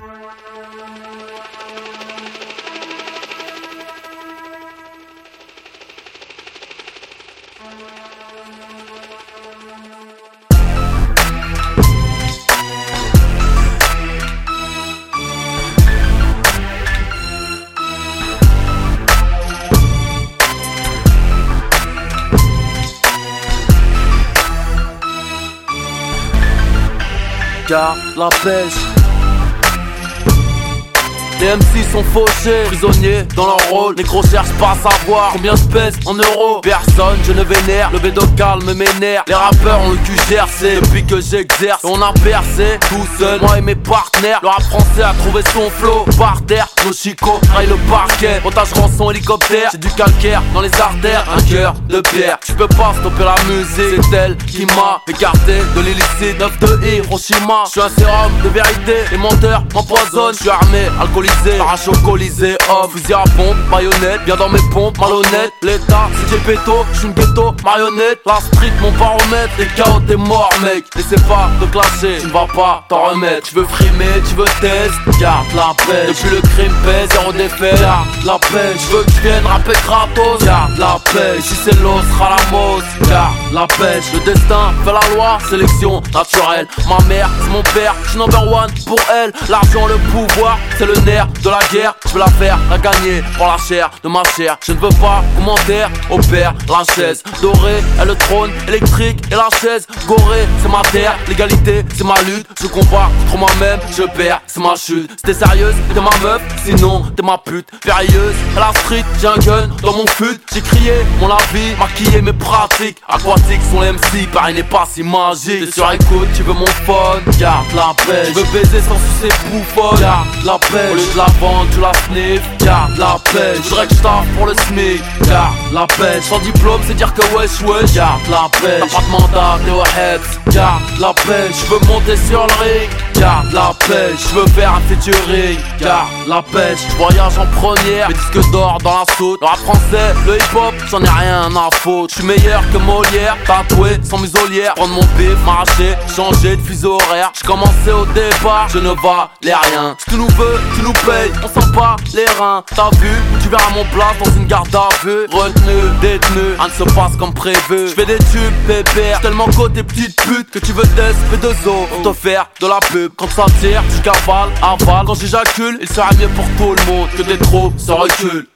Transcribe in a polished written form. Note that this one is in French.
Garde la pêche. Les MC sont fauchés, prisonniers dans leur rôle. Négro cherche pas à savoir combien je pèse en euros. Personne, je ne vénère, le bédo calme m'énerve. Les rappeurs ont le cul gercé depuis que j'exerce. On a percé tout seul, moi et mes partenaires. Le rap français a trouvé son flow. Par terre, nos chicots raillent le parquet. Otage rançon hélicoptère, j'ai du calcaire dans les artères. Un cœur de pierre, tu peux pas stopper la musique. C'est elle qui m'a écarté de l'illicite. 9 de Hiroshima, je suis un sérum de vérité. Les menteurs m'empoisonnent, je suis armé, alcoolisé. Parachute colisé, homme, fusil à pompe, baïonnette, bien dans mes pompes, malhonnête. L'état, si j'ai péto, j'suis une ghetto, marionnette. La street, mon baromètre, les KO, t'es mort, mec. N'essaie pas de clasher, tu ne vas pas t'en remettre. Tu veux frimer, tu veux test, garde la paix. Depuis le crime pèse, zéro défaite, garde la paix. Tu veux que je vienne rapper gratos, garde la paix. Si c'est l'os, sera la mousse, garde la pêche. Le destin fait la loi, sélection naturelle. Ma mère, c'est mon père, j'suis number one pour elle. L'argent, le pouvoir, c'est le nerf de la guerre, je veux la faire, la gagner pour la chair de ma chair. Je ne veux pas commentaire, opère la chaise dorée est le trône électrique et la chaise gorée. C'est ma terre, l'égalité, c'est ma lutte. Je combats contre moi-même, je perds, c'est ma chute. Si t'es sérieuse, t'es ma meuf, sinon t'es ma pute. Périlleuse, à la street, j'ai un gun dans mon fut. J'ai crié mon avis, maquillé mes pratiques. Aquatiques sont les MC, Paris n'est pas si magique. T'es sur écoute, tu veux mon phone, garde la paix. Je veux baiser sans sucer bouffonne, garde la paix. Au lieu de la vente, tu la sniff, garde la pêche. Je voudrais que je taffe pour le SMIC, garde la pêche. Sans diplôme, c'est dire que wesh wesh, garde la pêche. T'as pas de mandat, t'es au Heps, garde la pêche. Je veux monter sur le ring, garde la pêche. Je veux faire un featuring, garde la pêche. Je voyage en première, mes disques d'or dans la soute. Le rap français, le hip hop, j'en ai rien à foutre. Je suis meilleur que Molière, tatoué sans muselière. Prendre mon bif, m'arracher, changer de fuseau horaire. Je commençais au départ, je ne valais rien. Si tu nous veux, tu nous payes, on sent pas les reins. T'as vu, tu verras mon place dans une garde à vue. Retenu, détenu, rien ne se passe comme prévu. J'fais des tubes, pépère, tellement côté petite pute que tu veux test, P2O pour te faire de la pub. Quand ça tire, tu cavales, avales. Quand j'éjacule, il sera mieux pour tout le monde que des trop se reculent.